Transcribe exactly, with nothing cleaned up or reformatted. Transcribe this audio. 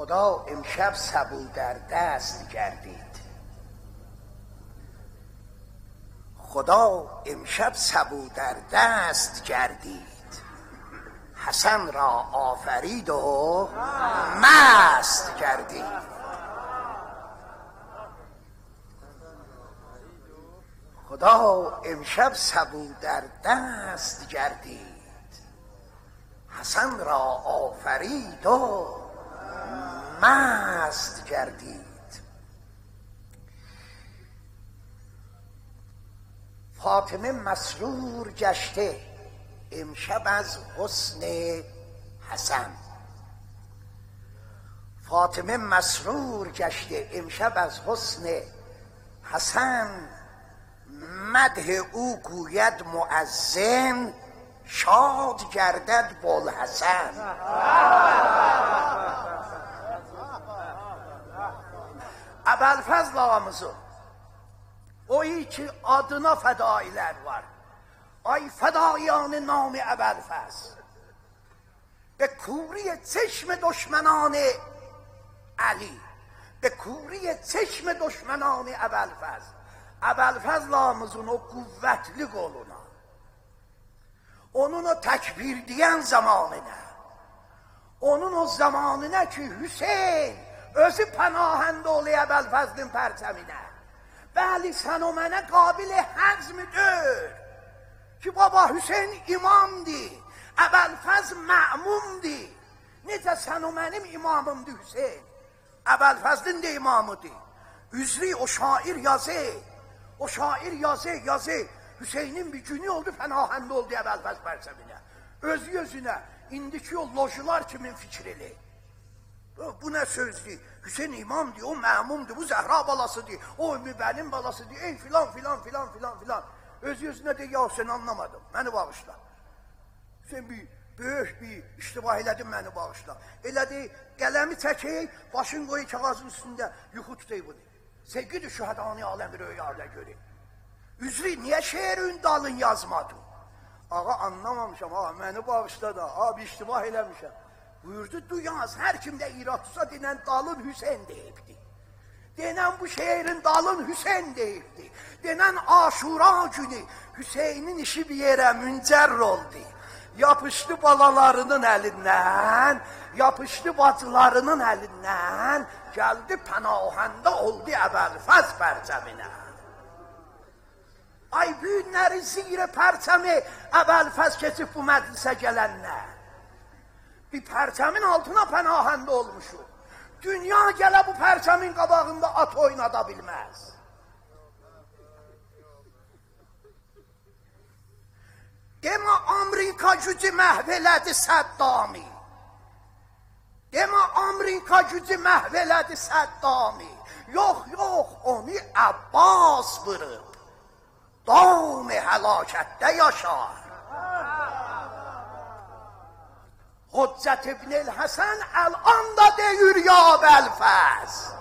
خدا امشب سبو در دست گردید، خدا امشب سبو در دست گردید، حسن را آفرید و مست گردید. خدا امشب سبو در دست گردید، حسن را آفرید و مست گردید. فاطمه مسرور گشته امشب از حسن حسن، فاطمه مسرور گشته امشب از حسن حسن، مدح او گوید مؤذن شاد گردد بوالحسن. Əbəlfəzl ağamızın o iki adına fədailər var. Ay fədaiyan nami Əbəlfəz, به کوری چشم دشمنان علی، به کوری چشم دشمنان ابوالفضل. ابوالفضل ağamızın o qüvvətli qoluna, onun o təkbir deyən zamanına, onun o zamanına ki Hüseyin özü pənahəndə oluyor Əbəlfəzlin pərçəminə. Bəli, sən o mənə qabil həzmidir ki baba Hüseyin imamdır, Əbəlfəz mə'mumdur. Necə sən o mənim imamımdır Hüseyin, Əbəlfəzlin də imamıdır. Üzri o şair yazı, o şair yazı yazı Hüseyin'in bir günü oldu pənahəndə oldu Əbəlfəz pərçəminə. Özü özünə indiki o lojular kimin fikrili. Bu ne sözdür? Hüseyin imamdır, o məmumdur, bu Zəhra balasıdır, o Ümmü balasıdır, ey filan filan filan filan filan. Özü özünə de ya sen anlamadım, məni bağışla. Sen bir böyük bir iştibah elədin, məni bağışla. Elədi, qələmi çəkək, başın qoyu kağızın üstündə yuxu tutayım bunu. Sevgili şühədanı aləmi rüyada göreyim. Üzri, niye şehrin dalın yazmadı? Ağa anlamamışam, ağa məni bağışla da, abi iştibah eləmişəm. Buyurdu, duyaz, her kimde irat tutsa denen dalın Hüseyin deyibdi. Denen bu şehrin dalın Hüseyin deyibdi. Denen Aşura günü Hüseyin'in işi bir yere müncer oldu. Yapıştı balalarının elinden, yapıştı bacılarının elinden, geldi pənahəndə oldu Əbəlfəz pərçəminə. Ay günləri zirə pərçəmi Əbəlfəz keçib bu məclisə gələnlər. Bir pərçəmin altına pənahəndə olmuşum. Dünya gələ bu pərçəmin qabağında at oynada bilməz. Demə Amerika gücü məhv elədi Səddami. Demə Amerika gücü məhv elədi Səddami. Yox, yox, onu Abbas vurub. Dam-ı həlakətdə yaşar. Hüccət ibn el-Həsən əl-an da deyir ya Əbəlfəz.